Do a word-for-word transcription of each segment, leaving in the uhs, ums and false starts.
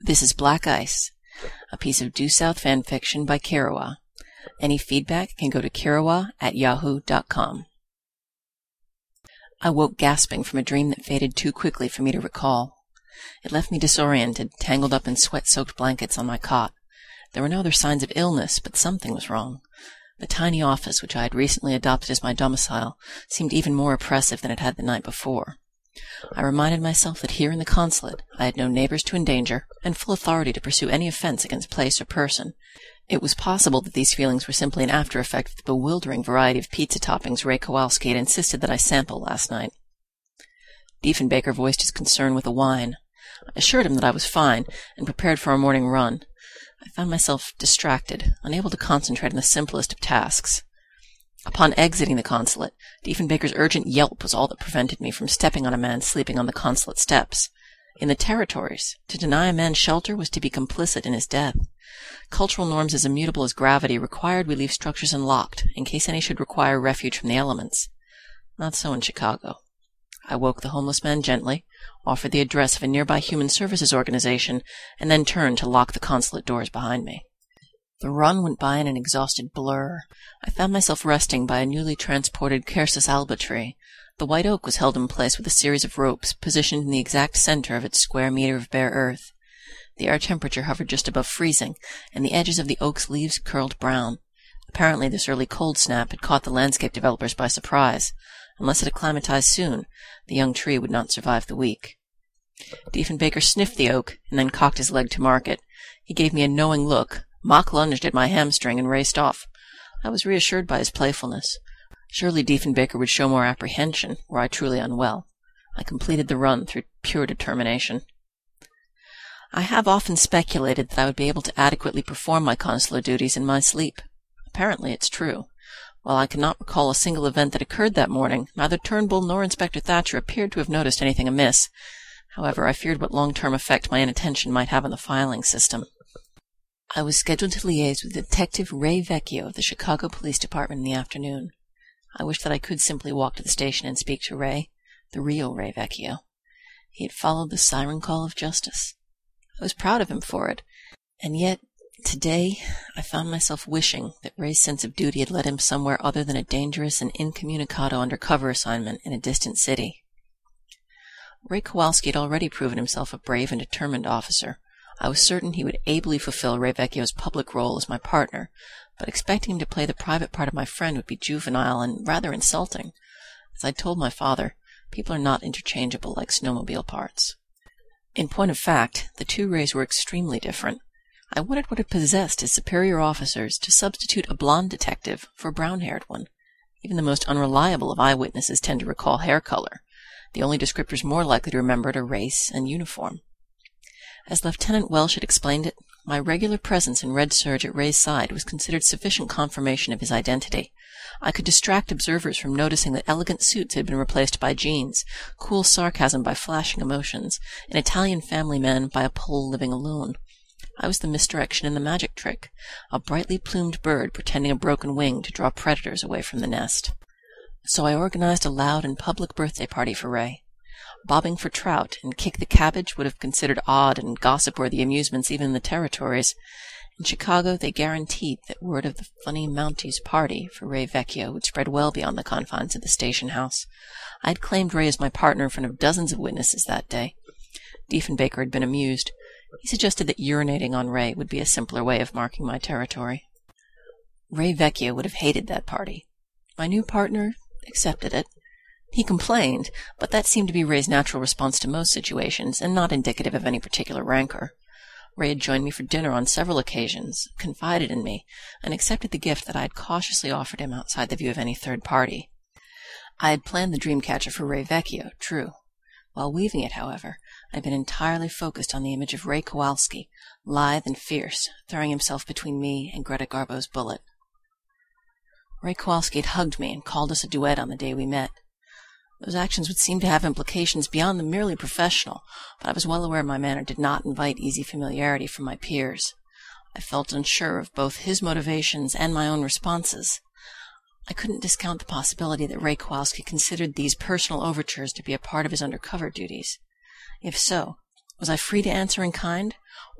This is Black Ice, a piece of Due South fan fiction by Kirawa. Any feedback can go to kirawa at yahoo dot com. I woke gasping from a dream that faded too quickly for me to recall. It left me disoriented, tangled up in sweat-soaked blankets on my cot. There were no other signs of illness, but something was wrong. The tiny office, which I had recently adopted as my domicile, seemed even more oppressive than it had the night before. I reminded myself that here in the consulate I had no neighbors to endanger, and full authority to pursue any offense against place or person. It was possible that these feelings were simply an after-effect of the bewildering variety of pizza toppings Ray Kowalski had insisted that I sample last night. Diefenbaker voiced his concern with a whine. I assured him that I was fine, and prepared for our morning run. I found myself distracted, unable to concentrate on the simplest of tasks. Upon exiting the consulate, Diefenbaker's urgent yelp was all that prevented me from stepping on a man sleeping on the consulate steps. In the territories, to deny a man shelter was to be complicit in his death. Cultural norms as immutable as gravity required we leave structures unlocked, in case any should require refuge from the elements. Not so in Chicago. I woke the homeless man gently, offered the address of a nearby human services organization, and then turned to lock the consulate doors behind me. The run went by in an exhausted blur. I found myself resting by a newly transported Quercus alba tree. The white oak was held in place with a series of ropes, positioned in the exact center of its square meter of bare earth. The air temperature hovered just above freezing, and the edges of the oak's leaves curled brown. Apparently this early cold snap had caught the landscape developers by surprise. Unless it acclimatized soon, the young tree would not survive the week. Diefenbaker sniffed the oak, and then cocked his leg to mark it. He gave me a knowing look, mock lunged at my hamstring, and raced off. I was reassured by his playfulness. Surely Diefenbaker would show more apprehension, were I truly unwell. I completed the run through pure determination. I have often speculated that I would be able to adequately perform my consular duties in my sleep. Apparently it's true. While I cannot recall a single event that occurred that morning, neither Turnbull nor Inspector Thatcher appeared to have noticed anything amiss. However, I feared what long-term effect my inattention might have on the filing system. I was scheduled to liaise with Detective Ray Vecchio of the Chicago Police Department in the afternoon. I wished that I could simply walk to the station and speak to Ray, the real Ray Vecchio. He had followed the siren call of justice. I was proud of him for it, and yet, today, I found myself wishing that Ray's sense of duty had led him somewhere other than a dangerous and incommunicado undercover assignment in a distant city. Ray Kowalski had already proven himself a brave and determined officer. I was certain he would ably fulfill Ray Vecchio's public role as my partner, but expecting him to play the private part of my friend would be juvenile and rather insulting. As I told my father, people are not interchangeable like snowmobile parts. In point of fact, the two Rays were extremely different. I wondered what had possessed his superior officers to substitute a blonde detective for a brown-haired one. Even the most unreliable of eyewitnesses tend to recall hair color. The only descriptors more likely to remember are race and uniform. As Lieutenant Welsh had explained it, my regular presence in red serge at Ray's side was considered sufficient confirmation of his identity. I could distract observers from noticing that elegant suits had been replaced by jeans, cool sarcasm by flashing emotions, an Italian family man by a Pole living alone. I was the misdirection in the magic trick, a brightly plumed bird pretending a broken wing to draw predators away from the nest. So I organized a loud and public birthday party for Ray. Bobbing for trout and kick the cabbage would have considered odd and gossip-worthy amusements even in the territories. In Chicago they guaranteed that word of the funny Mounties party for Ray Vecchio would spread well beyond the confines of the station house. I had claimed Ray as my partner in front of dozens of witnesses that day. Diefenbaker had been amused. He suggested that urinating on Ray would be a simpler way of marking my territory. Ray Vecchio would have hated that party. My new partner accepted it. He complained, but that seemed to be Ray's natural response to most situations, and not indicative of any particular rancor. Ray had joined me for dinner on several occasions, confided in me, and accepted the gift that I had cautiously offered him outside the view of any third party. I had planned the dream catcher for Ray Vecchio, true. While weaving it, however, I had been entirely focused on the image of Ray Kowalski, lithe and fierce, throwing himself between me and Greta Garbo's bullet. Ray Kowalski had hugged me and called us a duet on the day we met. Those actions would seem to have implications beyond the merely professional, but I was well aware my manner did not invite easy familiarity from my peers. I felt unsure of both his motivations and my own responses. I couldn't discount the possibility that Ray Kowalski considered these personal overtures to be a part of his undercover duties. If so, was I free to answer in kind,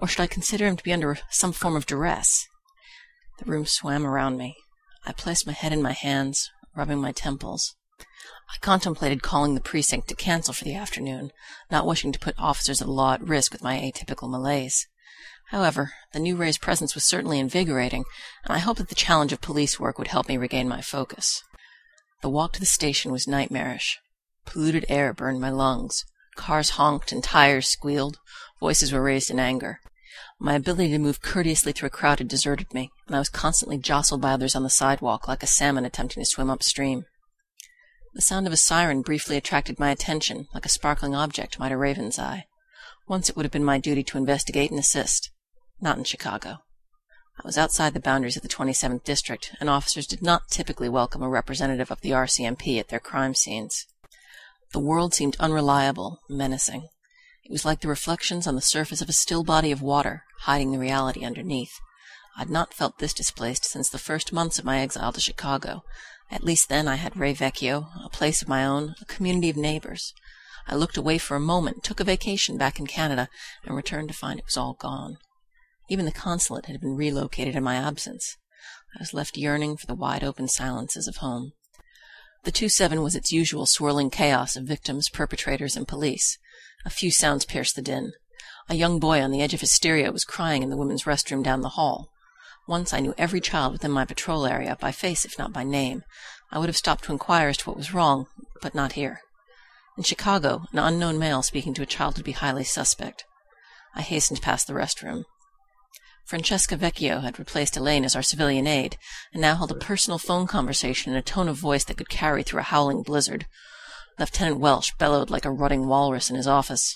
Or should I consider him to be under some form of duress? The room swam around me. I placed my head in my hands, rubbing my temples. I contemplated calling the precinct to cancel for the afternoon, not wishing to put officers of the law at risk with my atypical malaise. However, the new Ray's presence was certainly invigorating, and I hoped that the challenge of police work would help me regain my focus. The walk to the station was nightmarish. Polluted air burned my lungs. Cars honked and tires squealed. Voices were raised in anger. My ability to move courteously through a crowd had deserted me, and I was constantly jostled by others on the sidewalk like a salmon attempting to swim upstream. The sound of a siren briefly attracted my attention, like a sparkling object might a raven's eye. Once it would have been my duty to investigate and assist. Not in Chicago. I was outside the boundaries of the twenty-seventh District, and officers did not typically welcome a representative of the R C M P at their crime scenes. The world seemed unreliable, menacing. It was like the reflections on the surface of a still body of water, hiding the reality underneath. I had not felt this displaced since the first months of my exile to Chicago. At least then I had Ray Vecchio, a place of my own, a community of neighbors. I looked away for a moment, took a vacation back in Canada, and returned to find it was all gone. Even the consulate had been relocated in my absence. I was left yearning for the wide-open silences of home. The two seven was its usual swirling chaos of victims, perpetrators, and police. A few sounds pierced the din. A young boy on the edge of hysteria was crying in the women's restroom down the hall. Once I knew every child within my patrol area, by face if not by name. I would have stopped to inquire as to what was wrong, but not here. In Chicago, an unknown male speaking to a child would be highly suspect. I hastened past the restroom. Francesca Vecchio had replaced Elaine as our civilian aide, and now held a personal phone conversation in a tone of voice that could carry through a howling blizzard. Lieutenant Welsh bellowed like a rutting walrus in his office.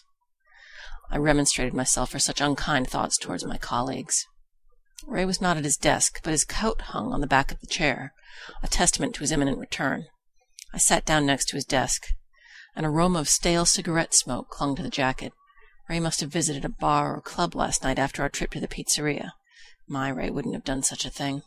I remonstrated myself for such unkind thoughts towards my colleagues. Ray was not at his desk, but his coat hung on the back of the chair, a testament to his imminent return. I sat down next to his desk. An aroma of stale cigarette smoke clung to the jacket. Ray must have visited a bar or club last night after our trip to the pizzeria. My Ray wouldn't have done such a thing.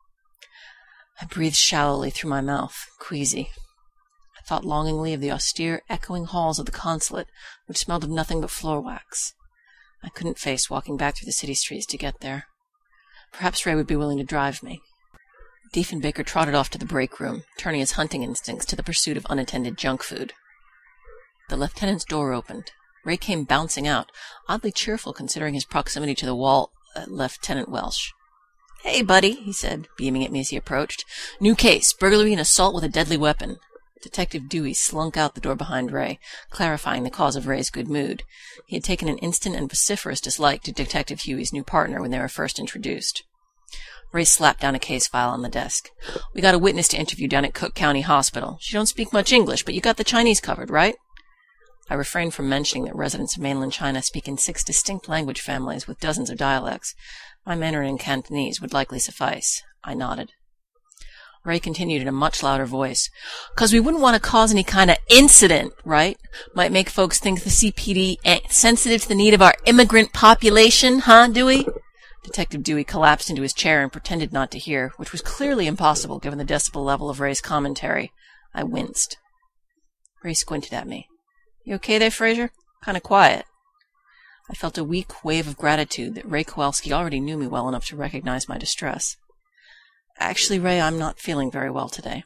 I breathed shallowly through my mouth, queasy. I thought longingly of the austere, echoing halls of the consulate, which smelled of nothing but floor wax. I couldn't face walking back through the city streets to get there. Perhaps Ray would be willing to drive me. Diefenbaker trotted off to the break room, turning his hunting instincts to the pursuit of unattended junk food. The lieutenant's door opened. Ray came bouncing out, oddly cheerful considering his proximity to the wall. uh, Lieutenant Welsh. "Hey, buddy," he said, beaming at me as he approached. "New case, burglary and assault with a deadly weapon." Detective Dewey slunk out the door behind Ray, clarifying the cause of Ray's good mood. He had taken an instant and vociferous dislike to Detective Huey's new partner when they were first introduced. Ray slapped down a case file on the desk. "We got a witness to interview down at Cook County Hospital. She don't speak much English, but you got the Chinese covered, right?" I refrained from mentioning that residents of mainland China speak in six distinct language families with dozens of dialects. My Mandarin and Cantonese would likely suffice. I nodded. Ray continued in a much louder voice. "'Cause we wouldn't want to cause any kind of incident, right? Might make folks think the C P D ain't sensitive to the need of our immigrant population, huh, Dewey?" Detective Dewey collapsed into his chair and pretended not to hear, which was clearly impossible given the decibel level of Ray's commentary. I winced. Ray squinted at me. "You okay there, Fraser? Kind of quiet." I felt a weak wave of gratitude that Ray Kowalski already knew me well enough to recognize my distress. "Actually, Ray, I'm not feeling very well today."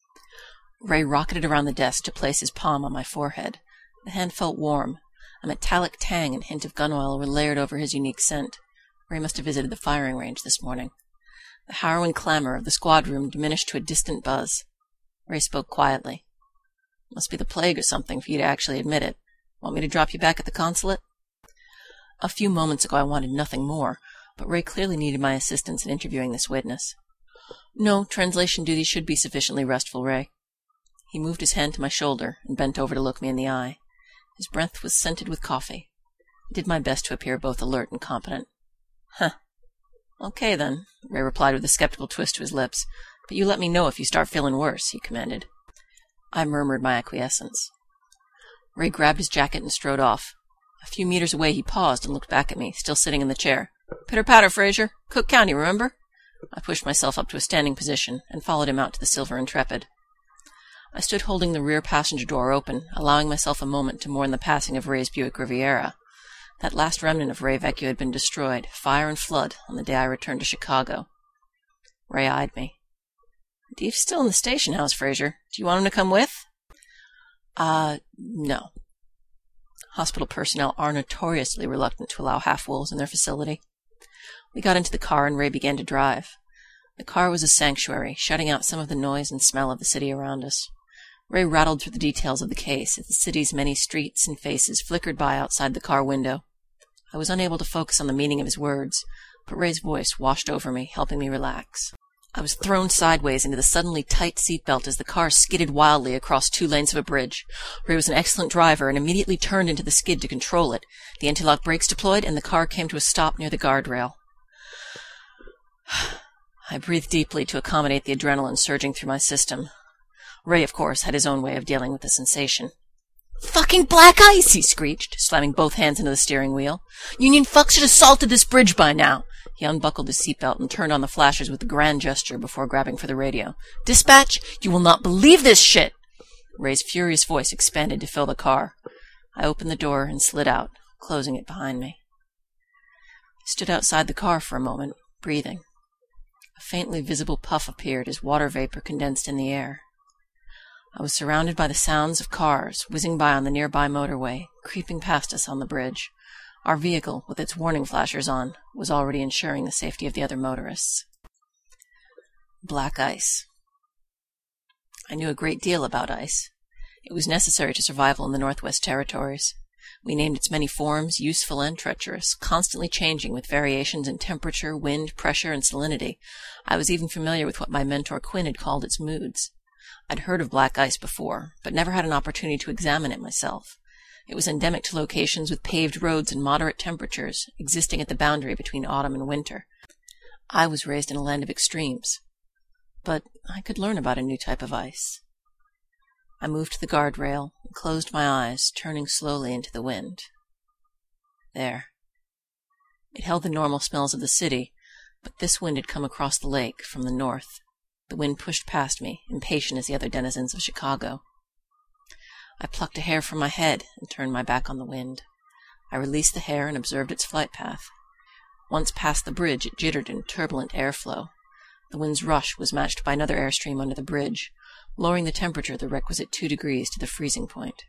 Ray rocketed around the desk to place his palm on my forehead. The hand felt warm. A metallic tang and hint of gun oil were layered over his unique scent. Ray must have visited the firing range this morning. The harrowing clamor of the squad room diminished to a distant buzz. Ray spoke quietly. "Must be the plague or something for you to actually admit it. Want me to drop you back at the consulate?" A few moments ago I wanted nothing more, but Ray clearly needed my assistance in interviewing this witness. "No, translation duty should be sufficiently restful, Ray." He moved his hand to my shoulder and bent over to look me in the eye. His breath was scented with coffee. I did my best to appear both alert and competent. "Huh. Okay, then," Ray replied with a skeptical twist to his lips. "But you let me know if you start feeling worse," he commanded. I murmured my acquiescence. Ray grabbed his jacket and strode off. A few meters away he paused and looked back at me, still sitting in the chair. "Pitter-patter, Fraser. Cook County, remember?" I pushed myself up to a standing position and followed him out to the Silver Intrepid. I stood holding the rear passenger door open, allowing myself a moment to mourn the passing of Ray's Buick Riviera. That last remnant of Ray Vecchio had been destroyed, fire and flood, on the day I returned to Chicago. Ray eyed me. "Deef's still in the station house, Fraser. Do you want him to come with?" Uh, no. Hospital personnel are notoriously reluctant to allow half-wolves in their facility. We got into the car and Ray began to drive. The car was a sanctuary, shutting out some of the noise and smell of the city around us. Ray rattled through the details of the case as the city's many streets and faces flickered by outside the car window. I was unable to focus on the meaning of his words, but Ray's voice washed over me, helping me relax. I was thrown sideways into the suddenly tight seatbelt as the car skidded wildly across two lanes of a bridge. Ray was an excellent driver and immediately turned into the skid to control it. The anti-lock brakes deployed, and the car came to a stop near the guardrail. I breathed deeply to accommodate the adrenaline surging through my system. Ray, of course, had his own way of dealing with the sensation. "Fucking black ice!" he screeched, slamming both hands into the steering wheel. "Union fucks should have salted this bridge by now." He unbuckled his seatbelt and turned on the flashers with a grand gesture before grabbing for the radio. "Dispatch, you will not believe this shit!" Ray's furious voice expanded to fill the car. I opened the door and slid out, closing it behind me. I stood outside the car for a moment, breathing. A faintly visible puff appeared as water vapor condensed in the air. I was surrounded by the sounds of cars whizzing by on the nearby motorway, creeping past us on the bridge. Our vehicle, with its warning flashers on, was already ensuring the safety of the other motorists. Black ice. I knew a great deal about ice. It was necessary to survival in the Northwest Territories. We named its many forms, useful and treacherous, constantly changing with variations in temperature, wind, pressure, and salinity. I was even familiar with what my mentor Quinn had called its moods. I'd heard of black ice before, but never had an opportunity to examine it myself. It was endemic to locations with paved roads and moderate temperatures, existing at the boundary between autumn and winter. I was raised in a land of extremes, but I could learn about a new type of ice. I moved to the guardrail and closed my eyes, turning slowly into the wind. There. It held the normal smells of the city, but this wind had come across the lake from the north. The wind pushed past me, impatient as the other denizens of Chicago. I plucked a hair from my head and turned my back on the wind. I released the hair and observed its flight path. Once past the bridge, it jittered in turbulent airflow. The wind's rush was matched by another airstream under the bridge, lowering the temperature the requisite two degrees to the freezing point.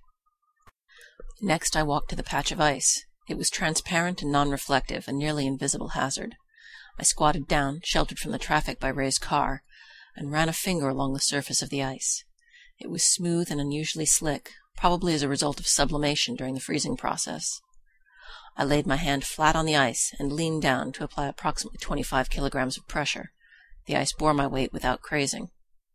Next I walked to the patch of ice. It was transparent and non-reflective, a nearly invisible hazard. I squatted down, sheltered from the traffic by Ray's car, and ran a finger along the surface of the ice. It was smooth and unusually slick, probably as a result of sublimation during the freezing process. I laid my hand flat on the ice and leaned down to apply approximately twenty-five kilograms of pressure. The ice bore my weight without crazing.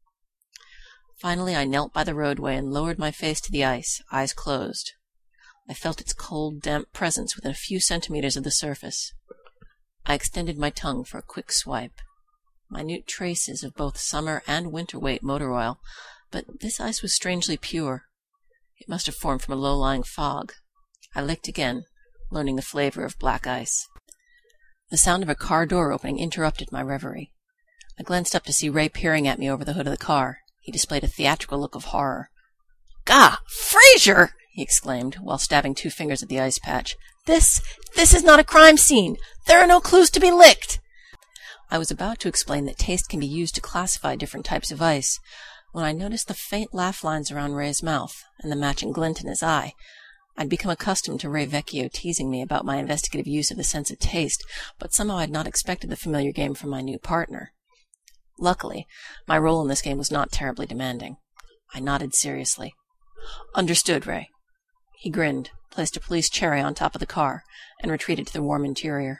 Finally, I knelt by the roadway and lowered my face to the ice, eyes closed. I felt its cold, damp presence within a few centimeters of the surface. I extended my tongue for a quick swipe. Minute traces of both summer and winter weight motor oil, but this ice was strangely pure. It must have formed from a low-lying fog. I licked again, learning the flavor of black ice. The sound of a car door opening interrupted my reverie. I glanced up to see Ray peering at me over the hood of the car. He displayed a theatrical look of horror. "Gah! Fraser!" he exclaimed, while stabbing two fingers at the ice patch. This, this is not a crime scene! There are no clues to be licked!" I was about to explain that taste can be used to classify different types of ice, when I noticed the faint laugh lines around Ray's mouth, and the matching glint in his eye. I'd become accustomed to Ray Vecchio teasing me about my investigative use of the sense of taste, but somehow I'd not expected the familiar game from my new partner. Luckily, my role in this game was not terribly demanding. I nodded seriously. "Understood, Ray." He grinned, placed a police cherry on top of the car, and retreated to the warm interior.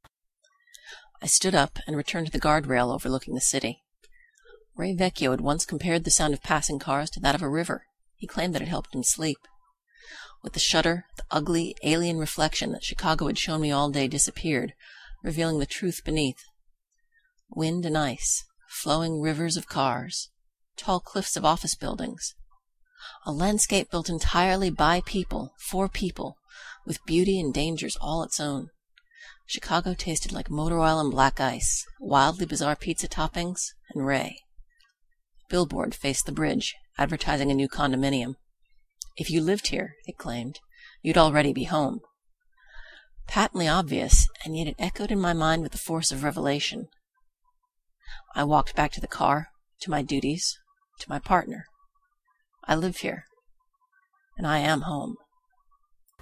I stood up and returned to the guardrail overlooking the city. Ray Vecchio had once compared the sound of passing cars to that of a river. He claimed that it helped him sleep. With the shudder, the ugly, alien reflection that Chicago had shown me all day disappeared, revealing the truth beneath. Wind and ice, flowing rivers of cars, tall cliffs of office buildings. A landscape built entirely by people, for people, with beauty and dangers all its own. Chicago tasted like motor oil and black ice, wildly bizarre pizza toppings, and Ray. A billboard faced the bridge, advertising a new condominium. If you lived here, it claimed, you'd already be home. patently obvious, and yet it echoed in my mind with the force of revelation. I walked back to the car, to my duties, to my partner. I live here, and I am home.